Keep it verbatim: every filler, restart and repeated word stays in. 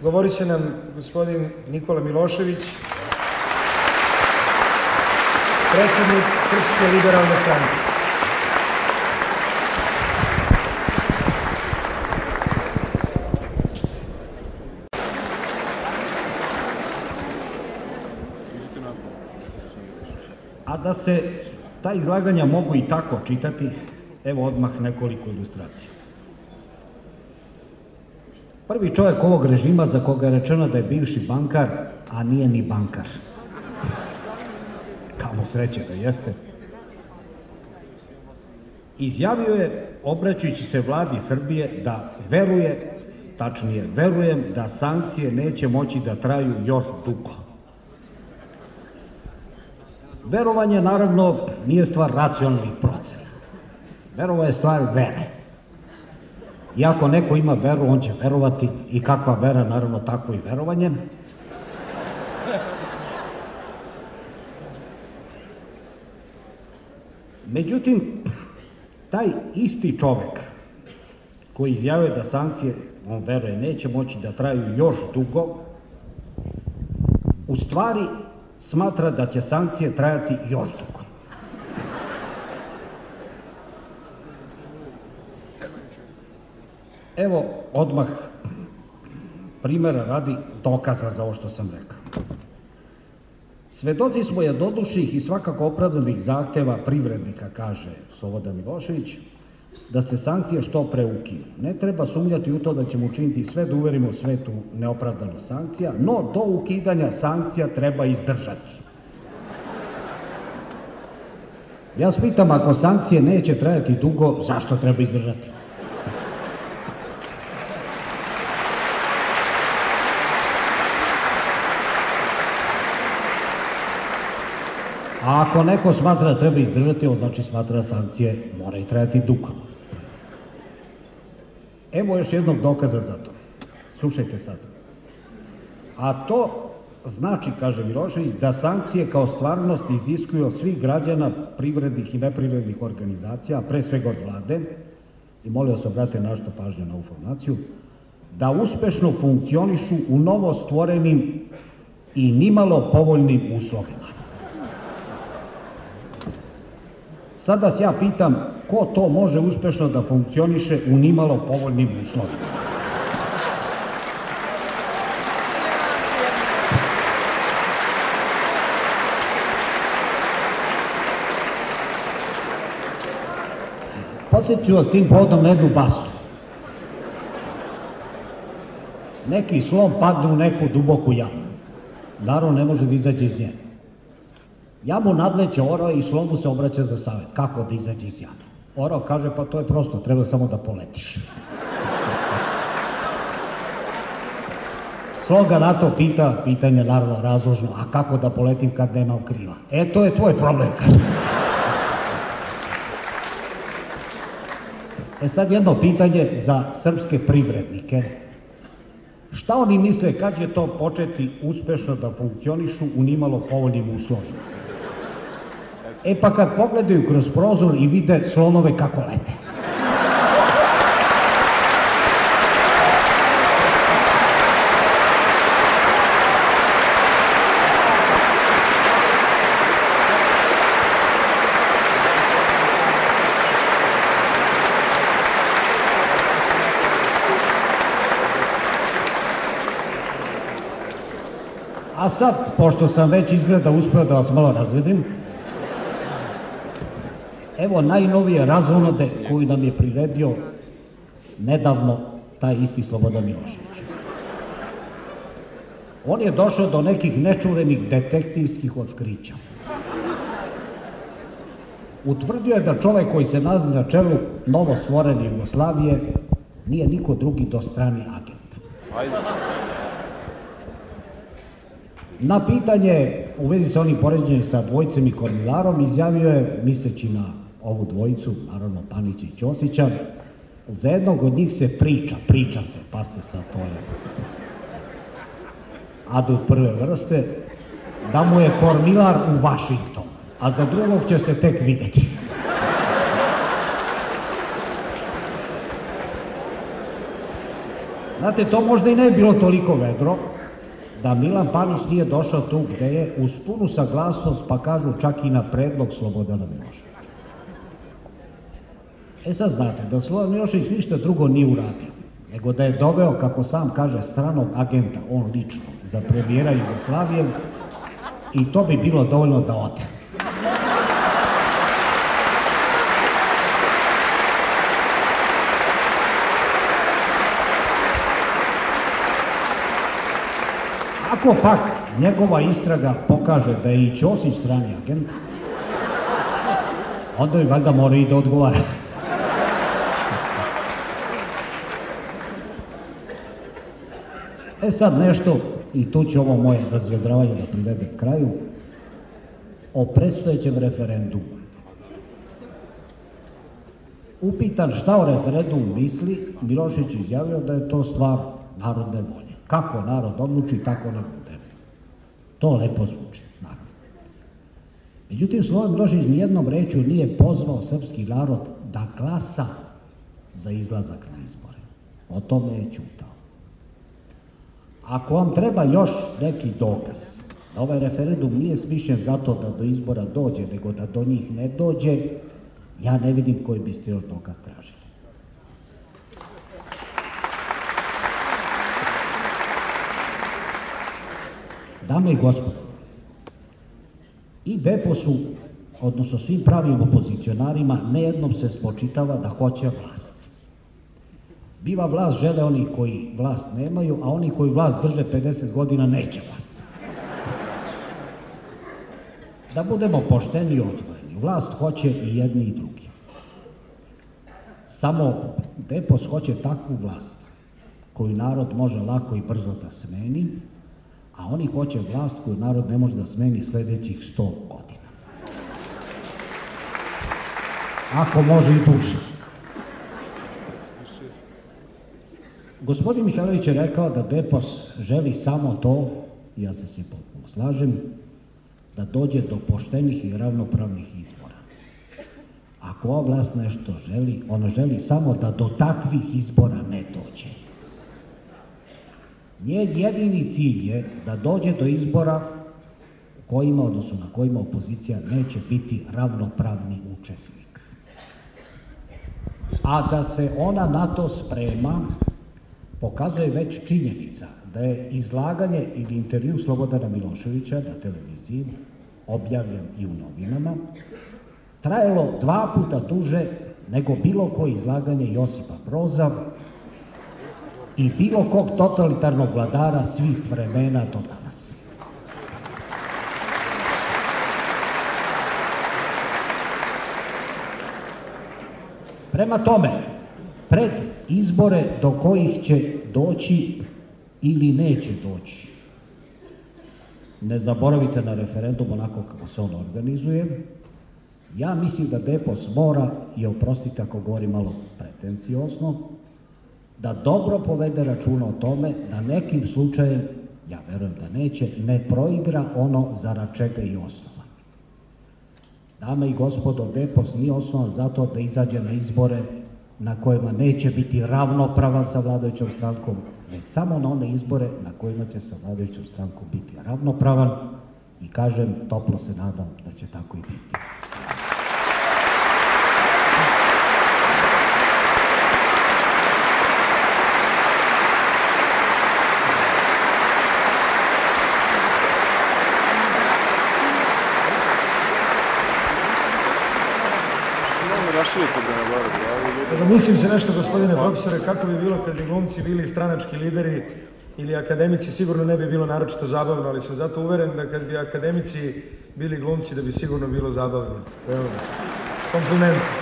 Govorit će nam gospodin Nikola Milošević, predsjednik Srpske liberalne stranke. A da se ta izlaganja mogu i tako čitati, evo odmah nekoliko ilustracija. Prvi čovjek ovog režima za koga je rečeno da je bivši bankar, a nije ni bankar. Kamo sreće da jeste. Izjavio je, obraćajući se vladi Srbije, da veruje, tačnije verujem, da sankcije neće moći da traju još dugo. Verovanje, naravno, nije stvar racionalnih procena. Verova je stvar vere. I ako neko ima veru, on će verovati, i kakva vera, naravno, tako i verovanje. Međutim, taj isti čovek koji izjavio da sankcije, on veruje, neće moći da traju još dugo, u stvari smatra da će sankcije trajati još dugo. Evo odmah primjera radi dokaza za ovo što sam rekao. Svedoci smo jednodušnih i svakako opravdanih zahteva privrednika, kaže Slobodan Milošević, da se sankcije što pre ukinu. Ne treba sumnjati u to da ćemo učiniti sve da uverimo svetu neopravdano sankcija, no do ukidanja sankcija treba izdržati. Ja vas pitam, ako sankcije neće trajati dugo, zašto treba izdržati? A ako neko smatra da treba izdržati, on znači smatra da sankcije moraju trajati dugo. Evo još jednog dokaza za to. Slušajte sad. A to znači, kaže Milošević, da sankcije kao stvarnost iziskuju od svih građana, privrednih i neprivrednih organizacija, pre svega od vlade, i molim vas obrate našto pažnju na ovu informaciju, da uspešno funkcionišu u novo stvorenim i nimalo povoljnim uslovima. Sad vas ja pitam, ko to može uspešno da funkcioniše u nimalo povoljnim uslovima? Podsjeću vas tim povodom na jednu bastu. Neki slon padne u neku duboku jamu. Naravno ne može da izađe iz nje. Jamu nadleće orao i slon mu se obraća za savjet. Kako da izađe iz jame? Orao kaže, pa to je prosto, treba samo da poletiš. Slon ga na to pita, pitanje naravno razložno, a kako da poletim kad nemam krila? E, to je tvoj problem, kaže. E sad jedno pitanje za srpske privrednike. Šta oni misle kad će to početi uspešno da funkcionišu u nimalo povoljnim uslovima? E pa kad pogledaju kroz prozor i vide slonove kako lete. A sad, pošto sam već izgleda uspeo da vas malo razvedim, evo najnovije razonode koju nam je priredio nedavno taj isti Slobodan Milošević. On je došao do nekih nečuvenih detektivskih otkrića. Utvrdio je da čovek koji se nalazi na čelu novo stvorene Jugoslavije nije niko drugi do strani agent. Na pitanje u vezi sa onim poređenjem sa Dvojicem i Kormilarom izjavio je, misleći na ovu dvojicu, naravno Panića i Ćosića, za jednog od njih se priča, priča se, pazite sad, to je adut prve vrste, da mu je Kormilar u Vašingtonu, a za drugog će se tek videti. Znate, to možda i ne je bilo toliko vedro da Milan Panić nije došao tu gde je uz punu saglasnost, pa kažu čak i na predlog Slobodana Miloševića. E sad znate, da Slobodan Milošević ništa drugo nije uradio, nego da je doveo, kako sam kaže, stranog agenta, on lično, za premijera Jugoslavije, i to bi bilo dovoljno da ode. Ako pak njegova istraga pokaže da je i Ćosić strani agent, onda bi valjda mora i da odgovara. E sad nešto, i tu će ovo moje razvedravanje da privede kraju, o predstojećem referendumu. Upitan šta o referendumu misli, Milošević izjavio da je to stvar narodne volje. Kako narod odluči, tako ne bude. To lepo zvuči, naravno. Međutim, Slobodan Milošević nijednom rečju nije pozvao srpski narod da glasa za izlazak na izbore. O tome je ćutao. Ako vam treba još neki dokaz da ovaj referendum nije smišljen zato da do izbora dođe, nego da do njih ne dođe, ja ne vidim koji biste još dokaz tražili. Dame i gospodo, i Deposu, odnosno svim pravim opozicionarima, nejednom se spočitava da hoće vlast. Biva vlast žele oni koji vlast nemaju, a oni koji vlast drže pedeset godina neće vlast. Da budemo pošteni i odvojeni, vlast hoće i jedni i drugi. Samo Depos hoće takvu vlast koju narod može lako i brzo da smeni, a oni hoće vlast koju narod ne može da smeni sledećih sto godina. Ako može i duže. Gospodin Mihajlović je rekao da Depos želi samo to, ja se s njim potpuno slažem, da dođe do poštenih i ravnopravnih izbora. Ako ova vlast nešto želi, ona želi samo da do takvih izbora ne dođe. Njen jedini cilj je da dođe do izbora u kojima, odnosno na kojima opozicija neće biti ravnopravni učesnik. A da se ona na to sprema, pokazuje već činjenica da je izlaganje ili intervju Slobodana Miloševića na televiziji, objavljen i u novinama, trajalo dva puta duže nego bilo koje izlaganje Josipa Broza i bilo kog totalitarnog vladara svih vremena do danas. Prema tome, pred izbore do kojih će doći ili neće doći, ne zaboravite na referendum onako kako se on organizuje, ja mislim da Depos mora, i oprostite ako govori malo pretenciozno, da dobro povede računa o tome da nekim slučajem, ja verujem da neće, ne proigra ono zarad čega je osnovan. Dame i gospodo, Depos nije osnovan zato da izađe na izbore na kojima neće biti ravnopravan sa vladajućom strankom, već samo na one izbore na kojima će sa vladajućom strankom biti ravnopravan, i kažem, toplo se nadam da će tako i biti. Mislim se nešto, gospodine profesore, kako bi bilo kad bi glumci bili stranački lideri ili akademici, sigurno ne bi bilo naročito zabavno, ali sam zato uveren da kad bi akademici bili glumci da bi sigurno bilo zabavno. Evo, kompliment.